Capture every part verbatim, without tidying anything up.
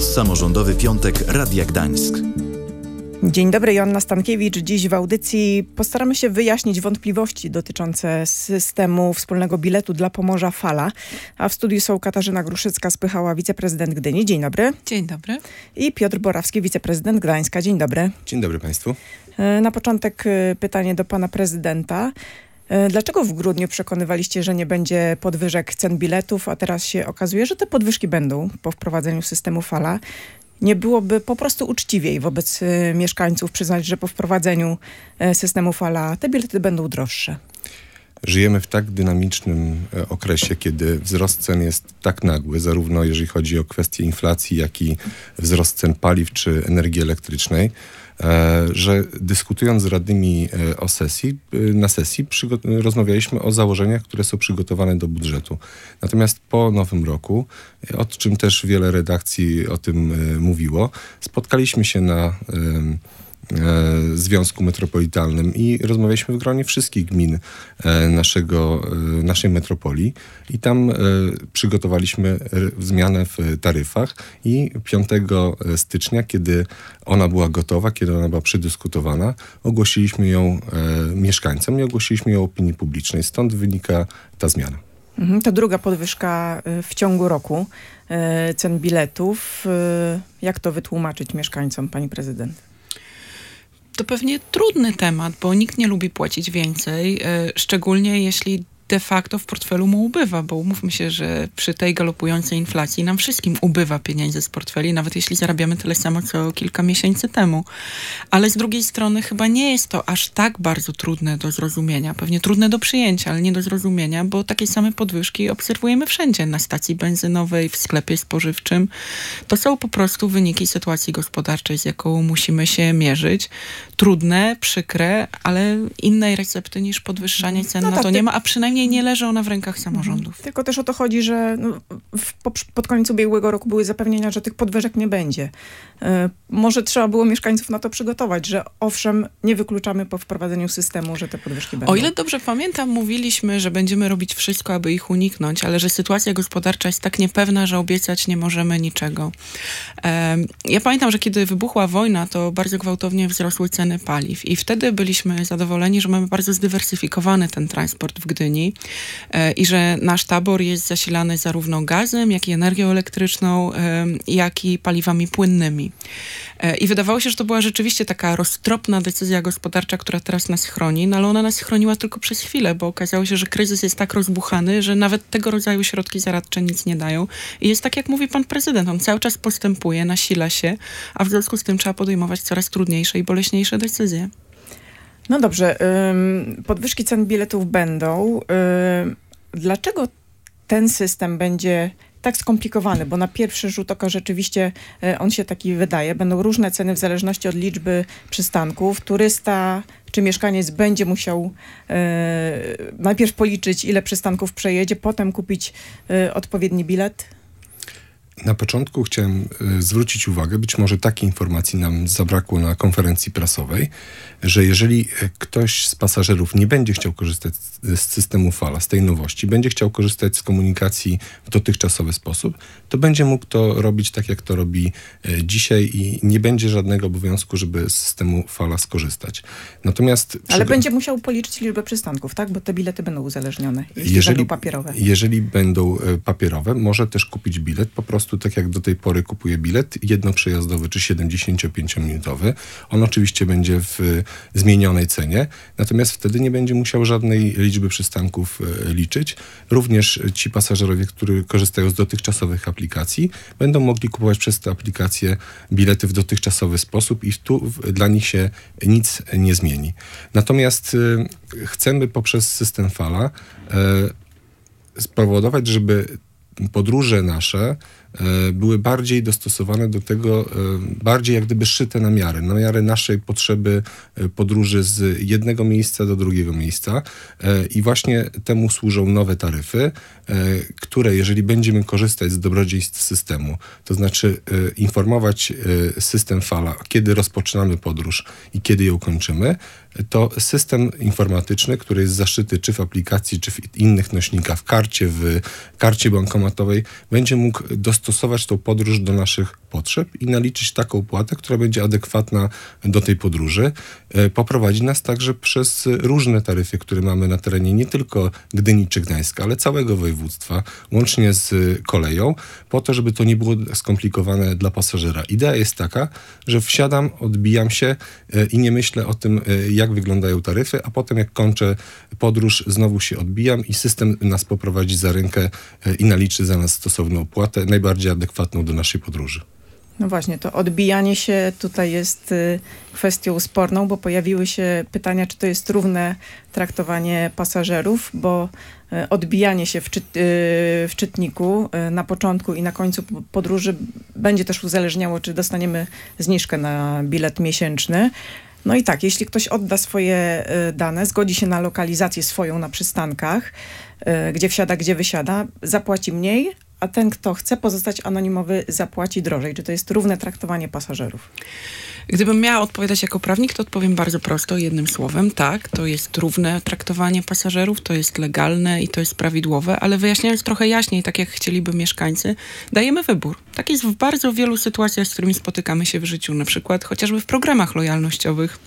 Samorządowy Piątek Radia Gdańsk. Dzień dobry, Joanna Stankiewicz. Dziś w audycji postaramy się wyjaśnić wątpliwości dotyczące systemu wspólnego biletu dla Pomorza Fala. A w studiu są Katarzyna Gruszycka-Spychała, wiceprezydent Gdyni. Dzień dobry. Dzień dobry. I Piotr Borawski, wiceprezydent Gdańska. Dzień dobry. Dzień dobry Państwu. Na początek pytanie do pana prezydenta. Dlaczego w grudniu przekonywaliście, że nie będzie podwyżek cen biletów, a teraz się okazuje, że te podwyżki będą po wprowadzeniu systemu Fala? Nie byłoby po prostu uczciwiej wobec y, mieszkańców przyznać, że po wprowadzeniu y, systemu Fala te bilety będą droższe? Żyjemy w tak dynamicznym e, okresie, kiedy wzrost cen jest tak nagły, zarówno jeżeli chodzi o kwestię inflacji, jak i wzrost cen paliw czy energii elektrycznej, e, że dyskutując z radnymi e, o sesji, e, na sesji przygo- rozmawialiśmy o założeniach, które są przygotowane do budżetu. Natomiast po nowym roku, e, o czym też wiele redakcji o tym e, mówiło, spotkaliśmy się na e, Związku Metropolitalnym i rozmawialiśmy w gronie wszystkich gmin naszego, naszej metropolii i tam przygotowaliśmy zmianę w taryfach i piątego stycznia, kiedy ona była gotowa, kiedy ona była przedyskutowana, ogłosiliśmy ją mieszkańcom i ogłosiliśmy ją opinii publicznej. Stąd wynika ta zmiana. Mhm, to druga podwyżka w ciągu roku cen biletów. Jak to wytłumaczyć mieszkańcom, pani prezydent? To pewnie trudny temat, bo nikt nie lubi płacić więcej, szczególnie jeśli de facto w portfelu mu ubywa, bo umówmy się, że przy tej galopującej inflacji nam wszystkim ubywa pieniędzy z portfeli, nawet jeśli zarabiamy tyle samo, co kilka miesięcy temu. Ale z drugiej strony chyba nie jest to aż tak bardzo trudne do zrozumienia. Pewnie trudne do przyjęcia, ale nie do zrozumienia, bo takie same podwyżki obserwujemy wszędzie, na stacji benzynowej, w sklepie spożywczym. To są po prostu wyniki sytuacji gospodarczej, z jaką musimy się mierzyć. Trudne, przykre, ale innej recepty niż podwyższanie cen no na tak, to ty... nie ma, a przynajmniej nie leży ona w rękach samorządów. Mhm. Tylko też o to chodzi, że no, w, po, pod koniec ubiegłego roku były zapewnienia, że tych podwyżek nie będzie. E, może trzeba było mieszkańców na to przygotować, że owszem, nie wykluczamy po wprowadzeniu systemu, że te podwyżki będą. O ile dobrze pamiętam, mówiliśmy, że będziemy robić wszystko, aby ich uniknąć, ale że sytuacja gospodarcza jest tak niepewna, że obiecać nie możemy niczego. E, ja pamiętam, że kiedy wybuchła wojna, to bardzo gwałtownie wzrosły ceny paliw i wtedy byliśmy zadowoleni, że mamy bardzo zdywersyfikowany ten transport w Gdyni i że nasz tabor jest zasilany zarówno gazem, jak i energią elektryczną, jak i paliwami płynnymi. I wydawało się, że to była rzeczywiście taka roztropna decyzja gospodarcza, która teraz nas chroni, no ale ona nas chroniła tylko przez chwilę, bo okazało się, że kryzys jest tak rozbuchany, że nawet tego rodzaju środki zaradcze nic nie dają. I jest tak, jak mówi pan prezydent, on cały czas postępuje, nasila się, a w związku z tym trzeba podejmować coraz trudniejsze i boleśniejsze decyzje. No dobrze, ym, podwyżki cen biletów będą. Ym, dlaczego ten system będzie tak skomplikowany? Bo na pierwszy rzut oka rzeczywiście y, on się taki wydaje. Będą różne ceny w zależności od liczby przystanków. Turysta czy mieszkaniec będzie musiał y, najpierw policzyć, ile przystanków przejedzie, potem kupić y, odpowiedni bilet. Na początku chciałem y, zwrócić uwagę, być może takiej informacji nam zabrakło na konferencji prasowej, że jeżeli ktoś z pasażerów nie będzie chciał korzystać z, z systemu Fala, z tej nowości, będzie chciał korzystać z komunikacji w dotychczasowy sposób, to będzie mógł to robić tak, jak to robi y, dzisiaj i nie będzie żadnego obowiązku, żeby z systemu Fala skorzystać. Natomiast... Ale przy... będzie musiał policzyć liczbę przystanków, tak? Bo te bilety będą uzależnione, jeśli jeżeli, będą papierowe. Jeżeli będą y, papierowe, może też kupić bilet po prostu tak jak do tej pory kupuje bilet jednoprzejazdowy czy siedemdziesięciopięciominutowy. On oczywiście będzie w zmienionej cenie, natomiast wtedy nie będzie musiał żadnej liczby przystanków e, liczyć. Również ci pasażerowie, którzy korzystają z dotychczasowych aplikacji, będą mogli kupować przez te aplikacje bilety w dotychczasowy sposób i tu w, dla nich się nic nie zmieni. Natomiast e, chcemy poprzez system Fala e, spowodować, żeby podróże nasze były bardziej dostosowane do tego, bardziej jak gdyby szyte na miarę, na miarę naszej potrzeby podróży z jednego miejsca do drugiego miejsca i właśnie temu służą nowe taryfy, które jeżeli będziemy korzystać z dobrodziejstw systemu, to znaczy informować system Fala, kiedy rozpoczynamy podróż i kiedy ją kończymy, to system informatyczny, który jest zaszyty czy w aplikacji, czy w innych nośnikach, w karcie, w karcie bankomatowej, będzie mógł dostosować tą podróż do naszych potrzeb i naliczyć taką opłatę, która będzie adekwatna do tej podróży. Poprowadzi nas także przez różne taryfy, które mamy na terenie nie tylko Gdyni czy Gdańska, ale całego województwa, łącznie z koleją, po to, żeby to nie było skomplikowane dla pasażera. Idea jest taka, że wsiadam, odbijam się i nie myślę o tym, jak wyglądają taryfy, a potem jak kończę podróż, znowu się odbijam i system nas poprowadzi za rękę i naliczy za nas stosowną opłatę, najbardziej adekwatną do naszej podróży. No właśnie, to odbijanie się tutaj jest y, kwestią sporną, bo pojawiły się pytania, czy to jest równe traktowanie pasażerów, bo y, odbijanie się w, czyt, y, w czytniku y, na początku i na końcu podróży będzie też uzależniało, czy dostaniemy zniżkę na bilet miesięczny. No i tak, jeśli ktoś odda swoje y, dane, zgodzi się na lokalizację swoją na przystankach, y, gdzie wsiada, gdzie wysiada, zapłaci mniej, a ten, kto chce pozostać anonimowy, zapłaci drożej. Czy to jest równe traktowanie pasażerów? Gdybym miała odpowiadać jako prawnik, to odpowiem bardzo prosto, jednym słowem. Tak, to jest równe traktowanie pasażerów, to jest legalne i to jest prawidłowe, ale wyjaśniając trochę jaśniej, tak jak chcieliby mieszkańcy, dajemy wybór. Tak jest w bardzo wielu sytuacjach, z którymi spotykamy się w życiu, na przykład chociażby w programach lojalnościowych,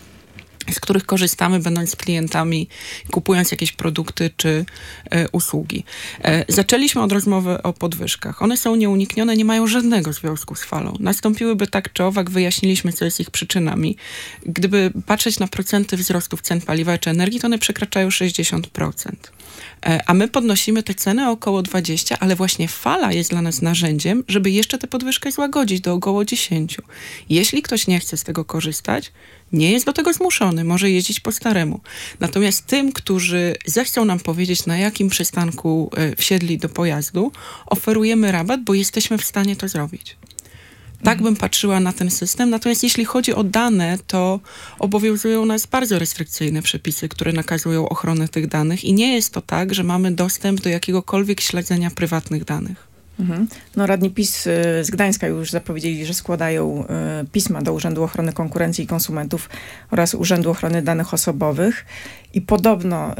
z których korzystamy, będąc klientami, kupując jakieś produkty czy e, usługi. E, zaczęliśmy od rozmowy o podwyżkach. One są nieuniknione, nie mają żadnego związku z falą. Nastąpiłyby tak czy owak, wyjaśniliśmy, co jest ich przyczynami. Gdyby patrzeć na procenty wzrostów cen paliwa czy energii, to one przekraczają sześćdziesiąt procent. E, a my podnosimy te ceny o około dwadzieścia procent, ale właśnie fala jest dla nas narzędziem, żeby jeszcze tę podwyżkę złagodzić do około dziesięć procent. Jeśli ktoś nie chce z tego korzystać, nie jest do tego zmuszony, może jeździć po staremu. Natomiast tym, którzy zechcą nam powiedzieć, na jakim przystanku wsiedli do pojazdu, oferujemy rabat, bo jesteśmy w stanie to zrobić. Tak bym patrzyła na ten system. Natomiast jeśli chodzi o dane, to obowiązują nas bardzo restrykcyjne przepisy, które nakazują ochronę tych danych i nie jest to tak, że mamy dostęp do jakiegokolwiek śledzenia prywatnych danych. Mhm. No, radni PiS y, z Gdańska już zapowiedzieli, że składają y, pisma do Urzędu Ochrony Konkurencji i Konsumentów oraz Urzędu Ochrony Danych Osobowych i podobno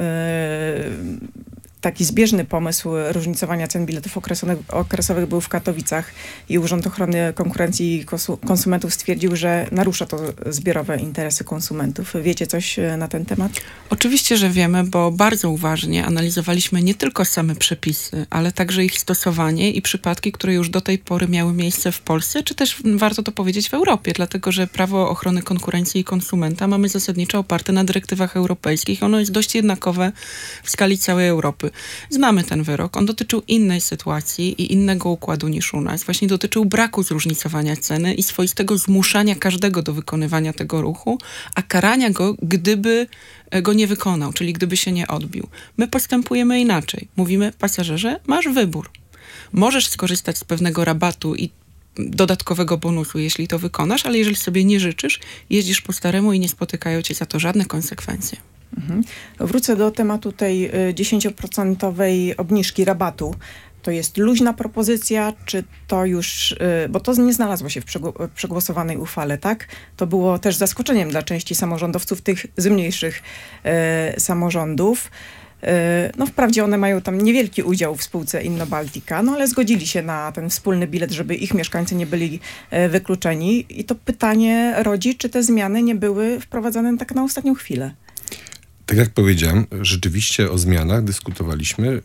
y, taki zbieżny pomysł różnicowania cen biletów okresowych, okresowych był w Katowicach i Urząd Ochrony Konkurencji i Konsumentów stwierdził, że narusza to zbiorowe interesy konsumentów. Wiecie coś na ten temat? Oczywiście, że wiemy, bo bardzo uważnie analizowaliśmy nie tylko same przepisy, ale także ich stosowanie i przypadki, które już do tej pory miały miejsce w Polsce, czy też warto to powiedzieć w Europie, dlatego że prawo ochrony konkurencji i konsumenta mamy zasadniczo oparte na dyrektywach europejskich. Ono jest dość jednakowe w skali całej Europy. Znamy ten wyrok. On dotyczył innej sytuacji i innego układu niż u nas. Właśnie dotyczył braku zróżnicowania ceny i swoistego zmuszania każdego do wykonywania tego ruchu, a karania go, gdyby go nie wykonał, czyli gdyby się nie odbił. My postępujemy inaczej. Mówimy, pasażerze, masz wybór. Możesz skorzystać z pewnego rabatu i dodatkowego bonusu, jeśli to wykonasz, ale jeżeli sobie nie życzysz, jeździsz po staremu i nie spotykają cię za to żadne konsekwencje. Mhm. Wrócę do tematu tej dziesięcioprocentowej obniżki rabatu. To jest luźna propozycja, czy to już, bo to nie znalazło się w przegłosowanej uchwale, tak? To było też zaskoczeniem dla części samorządowców, tych z mniejszych e, samorządów. E, no wprawdzie one mają tam niewielki udział w spółce Innobaltica, no ale zgodzili się na ten wspólny bilet, żeby ich mieszkańcy nie byli e, wykluczeni. I to pytanie rodzi, czy te zmiany nie były wprowadzane tak na ostatnią chwilę? Tak jak powiedziałem, rzeczywiście o zmianach dyskutowaliśmy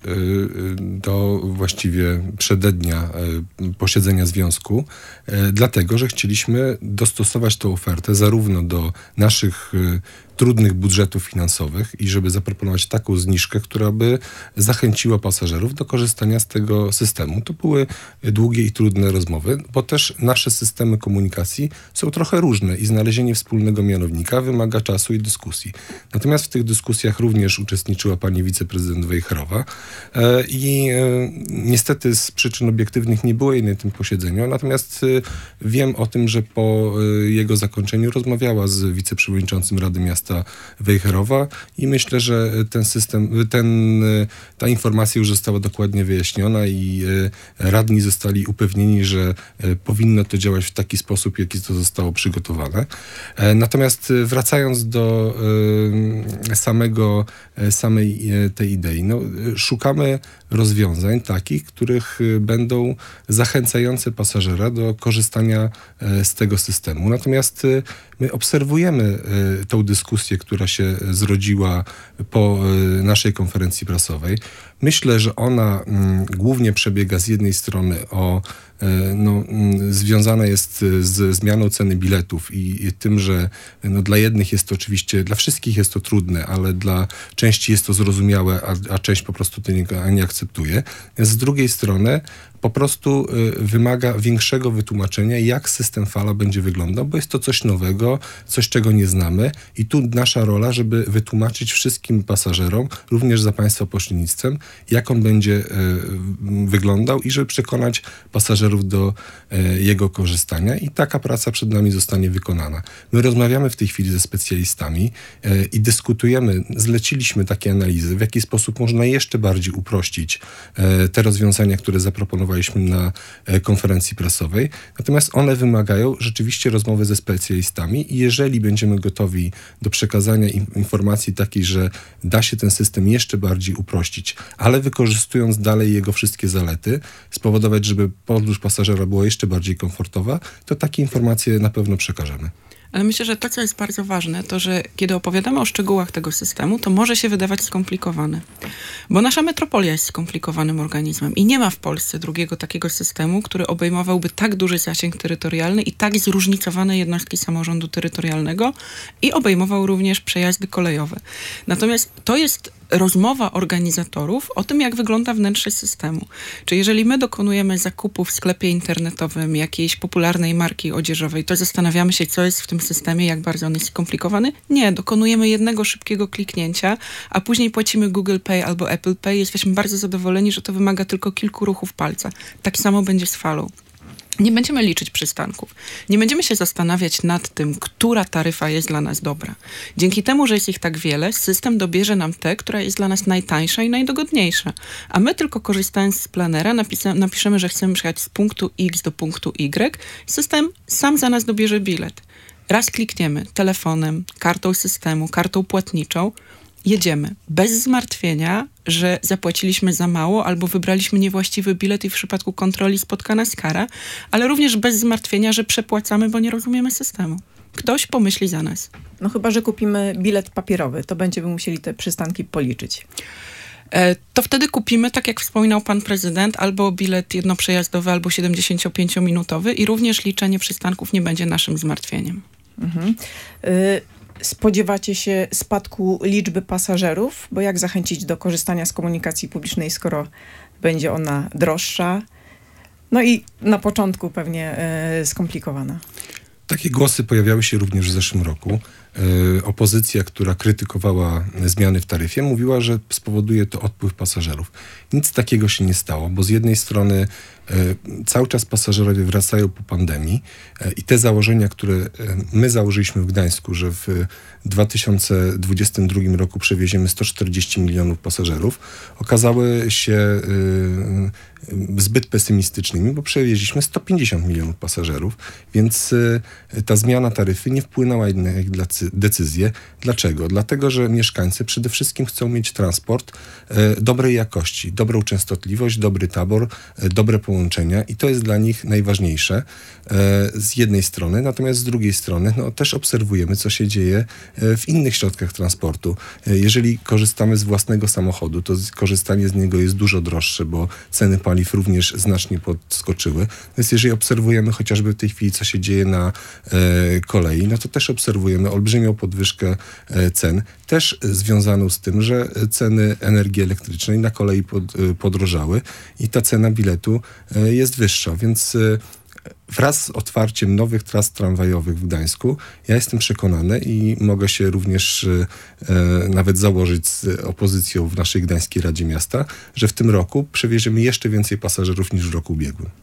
do właściwie przedednia posiedzenia związku, dlatego że chcieliśmy dostosować tę ofertę zarówno do naszych trudnych budżetów finansowych i żeby zaproponować taką zniżkę, która by zachęciła pasażerów do korzystania z tego systemu. To były długie i trudne rozmowy, bo też nasze systemy komunikacji są trochę różne i znalezienie wspólnego mianownika wymaga czasu i dyskusji. Natomiast w tych dyskusjach również uczestniczyła pani wiceprezydent Wejherowa i niestety z przyczyn obiektywnych nie było jej na tym posiedzeniu, natomiast wiem o tym, że po jego zakończeniu rozmawiała z wiceprzewodniczącym Rady Miasta miasta Wejherowa i myślę, że ten system, ten, ta informacja już została dokładnie wyjaśniona i radni zostali upewnieni, że powinno to działać w taki sposób, jaki to zostało przygotowane. Natomiast wracając do samego, samej tej idei, no, szukamy rozwiązań takich, których będą zachęcające pasażera do korzystania z tego systemu. Natomiast my obserwujemy tą dyskusję, która się zrodziła po naszej konferencji prasowej. Myślę, że ona głównie przebiega z jednej strony o no, związana jest z zmianą ceny biletów i, i tym, że no, dla jednych jest to oczywiście, dla wszystkich jest to trudne, ale dla części jest to zrozumiałe, a, a część po prostu tego nie akceptuje. Z drugiej strony po prostu y, wymaga większego wytłumaczenia, jak system Fala będzie wyglądał, bo jest to coś nowego, coś, czego nie znamy i tu nasza rola, żeby wytłumaczyć wszystkim pasażerom, również za państwa pośrednictwem, jak on będzie y, wyglądał i żeby przekonać pasażerów do y, jego korzystania i taka praca przed nami zostanie wykonana. My rozmawiamy w tej chwili ze specjalistami y, i dyskutujemy, zleciliśmy takie analizy, w jaki sposób można jeszcze bardziej uprościć y, te rozwiązania, które zaproponowaliśmy na konferencji prasowej. Natomiast one wymagają rzeczywiście rozmowy ze specjalistami i jeżeli będziemy gotowi do przekazania im informacji takiej, że da się ten system jeszcze bardziej uprościć, ale wykorzystując dalej jego wszystkie zalety, spowodować, żeby podróż pasażera była jeszcze bardziej komfortowa, to takie informacje na pewno przekażemy. Ale myślę, że to, co jest bardzo ważne, to, że kiedy opowiadamy o szczegółach tego systemu, to może się wydawać skomplikowane. Bo nasza metropolia jest skomplikowanym organizmem i nie ma w Polsce drugiego takiego systemu, który obejmowałby tak duży zasięg terytorialny i tak zróżnicowane jednostki samorządu terytorialnego i obejmował również przejazdy kolejowe. Natomiast to jest rozmowa organizatorów o tym, jak wygląda wnętrze systemu. Czy jeżeli my dokonujemy zakupu w sklepie internetowym jakiejś popularnej marki odzieżowej, to zastanawiamy się, co jest w tym systemie, jak bardzo on jest skomplikowany? Nie, dokonujemy jednego szybkiego kliknięcia, a później płacimy Google Pay albo Apple Pay. Jesteśmy bardzo zadowoleni, że to wymaga tylko kilku ruchów palca. Tak samo będzie z Falą. Nie będziemy liczyć przystanków. Nie będziemy się zastanawiać nad tym, która taryfa jest dla nas dobra. Dzięki temu, że jest ich tak wiele, system dobierze nam tę, która jest dla nas najtańsza i najdogodniejsza. A my tylko korzystając z planera napisa- napiszemy, że chcemy przyjechać z punktu X do punktu Y. System sam za nas dobierze bilet. Raz klikniemy telefonem, kartą systemu, kartą płatniczą, jedziemy bez zmartwienia, że zapłaciliśmy za mało albo wybraliśmy niewłaściwy bilet i w przypadku kontroli spotka nas kara, ale również bez zmartwienia, że przepłacamy, bo nie rozumiemy systemu. Ktoś pomyśli za nas. No chyba, że kupimy bilet papierowy, to będziemy musieli te przystanki policzyć. To wtedy kupimy, tak jak wspominał pan prezydent, albo bilet jednoprzejazdowy, albo siedemdziesięciopięciominutowy i również liczenie przystanków nie będzie naszym zmartwieniem. Mhm. Y- Spodziewacie się spadku liczby pasażerów? Bo jak zachęcić do korzystania z komunikacji publicznej, skoro będzie ona droższa? No i na początku pewnie y, skomplikowana. Takie głosy pojawiały się również w zeszłym roku. Yy, opozycja, która krytykowała zmiany w taryfie, mówiła, że spowoduje to odpływ pasażerów. Nic takiego się nie stało, bo z jednej strony yy, cały czas pasażerowie wracają po pandemii yy, i te założenia, które yy, my założyliśmy w Gdańsku, że w dwa tysiące dwudziestym drugim roku przewieziemy sto czterdzieści milionów pasażerów, okazały się yy, zbyt pesymistycznymi, bo przewieźliśmy sto pięćdziesiąt milionów pasażerów, więc yy, ta zmiana taryfy nie wpłynęła jednak dla decyzję. Dlaczego? Dlatego, że mieszkańcy przede wszystkim chcą mieć transport e, dobrej jakości, dobrą częstotliwość, dobry tabor, e, dobre połączenia i to jest dla nich najważniejsze e, z jednej strony, natomiast z drugiej strony no, też obserwujemy, co się dzieje e, w innych środkach transportu. E, jeżeli korzystamy z własnego samochodu, to z, korzystanie z niego jest dużo droższe, bo ceny paliw również znacznie podskoczyły. Więc jeżeli obserwujemy chociażby w tej chwili, co się dzieje na e, kolei, no to też obserwujemy olbrzymią podwyżkę cen, też związaną z tym, że ceny energii elektrycznej na kolei pod, podrożały i ta cena biletu jest wyższa, więc wraz z otwarciem nowych tras tramwajowych w Gdańsku, ja jestem przekonany i mogę się również e, nawet założyć z opozycją w naszej Gdańskiej Radzie Miasta, że w tym roku przewieziemy jeszcze więcej pasażerów niż w roku ubiegłym.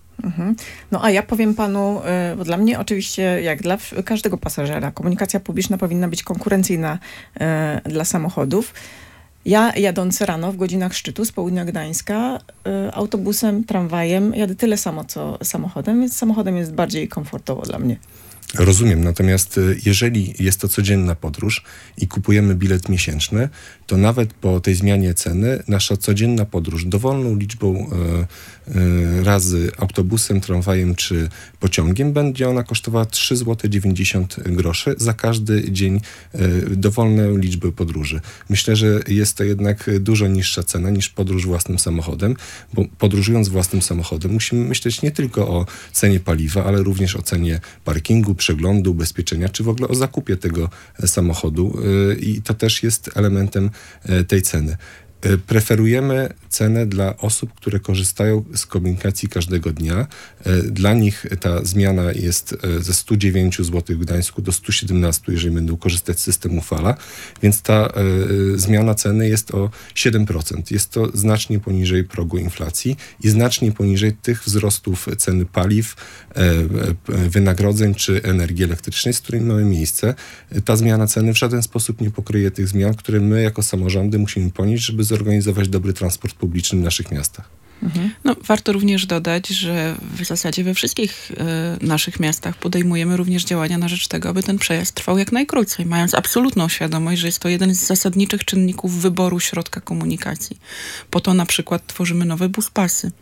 Mhm. No a ja powiem panu, y, bo dla mnie oczywiście, jak dla w- każdego pasażera, komunikacja publiczna powinna być konkurencyjna y, dla samochodów. Ja jadąc rano w godzinach szczytu z południa Gdańska y, autobusem, tramwajem jadę tyle samo co samochodem, więc samochodem jest bardziej komfortowo dla mnie. Rozumiem, natomiast y, jeżeli jest to codzienna podróż i kupujemy bilet miesięczny, to nawet po tej zmianie ceny nasza codzienna podróż dowolną liczbą y, y, razy autobusem, tramwajem czy pociągiem będzie ona kosztowała trzy złote dziewięćdziesiąt groszy za każdy dzień y, dowolnej liczby podróży. Myślę, że jest to jednak dużo niższa cena niż podróż własnym samochodem, bo podróżując własnym samochodem musimy myśleć nie tylko o cenie paliwa, ale również o cenie parkingu, przeglądu, ubezpieczenia, czy w ogóle o zakupie tego samochodu y, i to też jest elementem y, tej ceny. Y, Preferujemy cenę dla osób, które korzystają z komunikacji każdego dnia. Y, Dla nich ta zmiana jest y, ze stu dziewięciu złotych w Gdańsku do stu siedemnastu, jeżeli będą korzystać z systemu Fala, więc ta y, zmiana ceny jest o siedem procent. Jest to znacznie poniżej progu inflacji i znacznie poniżej tych wzrostów ceny paliw, y, y, wynagrodzeń czy energii elektrycznej, z którymi mamy miejsce. Y, Ta zmiana ceny w żaden sposób nie pokryje tych zmian, które my jako samorządy musimy ponieść, żeby zorganizować dobry transport publiczny w naszych miastach. No, warto również dodać, że w zasadzie we wszystkich e, naszych miastach podejmujemy również działania na rzecz tego, aby ten przejazd trwał jak najkrócej, mając absolutną świadomość, że jest to jeden z zasadniczych czynników wyboru środka komunikacji. Po to na przykład tworzymy nowe buspasy.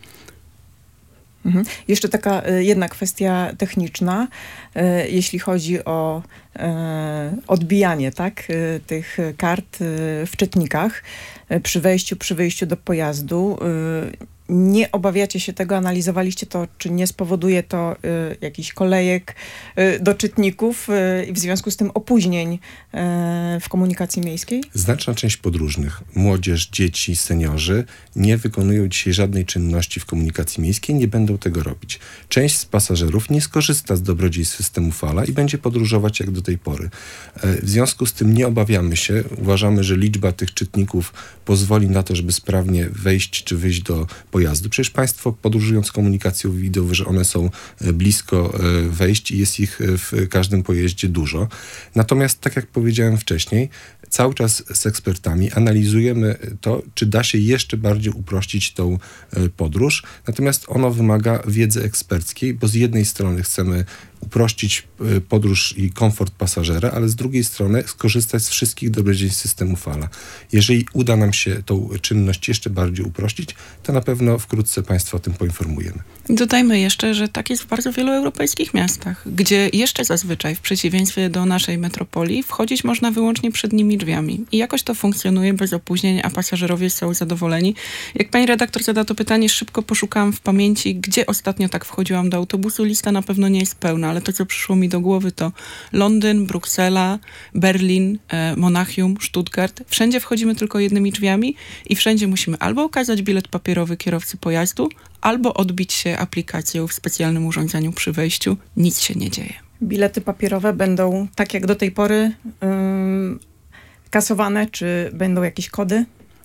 Mhm. Jeszcze taka y, jedna kwestia techniczna, y, jeśli chodzi o y, odbijanie, tak, y, tych kart y, w czytnikach y, przy wejściu, przy wyjściu do pojazdu. Y, nie obawiacie się tego, analizowaliście to, czy nie spowoduje to y, jakichś kolejek y, do czytników y, i w związku z tym opóźnień y, w komunikacji miejskiej? Znaczna część podróżnych, młodzież, dzieci, seniorzy nie wykonują dzisiaj żadnej czynności w komunikacji miejskiej, nie będą tego robić. Część z pasażerów nie skorzysta z dobrodziejstw systemu Fala i będzie podróżować jak do tej pory. E, W związku z tym nie obawiamy się, uważamy, że liczba tych czytników pozwoli na to, żeby sprawnie wejść czy wyjść do pojazdu. Przecież państwo podróżując komunikacją widzą, że one są e, blisko e, wejść i jest ich e, w każdym pojeździe dużo. Natomiast tak jak powiedziałem wcześniej, cały czas z ekspertami analizujemy to, czy da się jeszcze bardziej uprościć tą e, podróż. Natomiast ono wymaga wiedzy eksperckiej, bo z jednej strony chcemy uprościć e, podróż i komfort pasażera, ale z drugiej strony skorzystać z wszystkich dobrodziejstw systemu Fala. Jeżeli uda nam się tą czynność jeszcze bardziej uprościć, to na pewno wkrótce Państwa o tym poinformujemy. Dodajmy jeszcze, że tak jest w bardzo wielu europejskich miastach, gdzie jeszcze zazwyczaj, w przeciwieństwie do naszej metropolii, wchodzić można wyłącznie przednimi drzwiami. I jakoś to funkcjonuje bez opóźnień, a pasażerowie są zadowoleni. Jak pani redaktor zada to pytanie, szybko poszukałam w pamięci, gdzie ostatnio tak wchodziłam do autobusu. Lista na pewno nie jest pełna, ale to, co przyszło mi do głowy, to Londyn, Bruksela, Berlin, e, Monachium, Stuttgart. Wszędzie wchodzimy tylko jednymi drzwiami i wszędzie musimy albo okazać bilet papierowy kierowcy pojazdu, albo odbić się aplikacją w specjalnym urządzeniu przy wejściu. Nic się nie dzieje. Bilety papierowe będą tak jak do tej pory ym, kasowane, czy będą jakieś kody?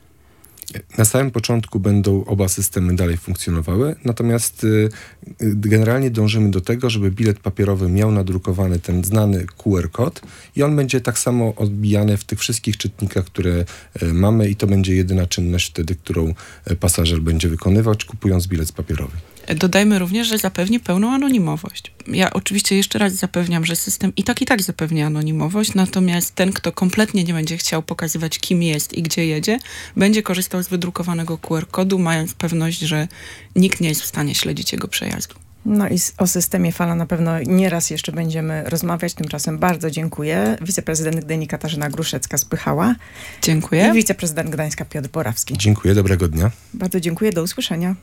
Na samym początku będą oba systemy dalej funkcjonowały, natomiast y, generalnie dążymy do tego, żeby bilet papierowy miał nadrukowany ten znany Q R kod i on będzie tak samo odbijany w tych wszystkich czytnikach, które y, mamy i to będzie jedyna czynność wtedy, którą y, pasażer będzie wykonywać, kupując bilet papierowy. Dodajmy również, że zapewni pełną anonimowość. Ja oczywiście jeszcze raz zapewniam, że system i tak i tak zapewni anonimowość, natomiast ten, kto kompletnie nie będzie chciał pokazywać, kim jest i gdzie jedzie, będzie korzystał z wydrukowanego Q R kodu, mając pewność, że nikt nie jest w stanie śledzić jego przejazdu. No i o systemie Fala na pewno nieraz jeszcze będziemy rozmawiać. Tymczasem bardzo dziękuję. Wiceprezydent Gdyni Katarzyna Gruszecka-Spychała Dziękuję. i wiceprezydent Gdańska Piotr Borawski. Dziękuję, dobrego dnia. Bardzo dziękuję, do usłyszenia.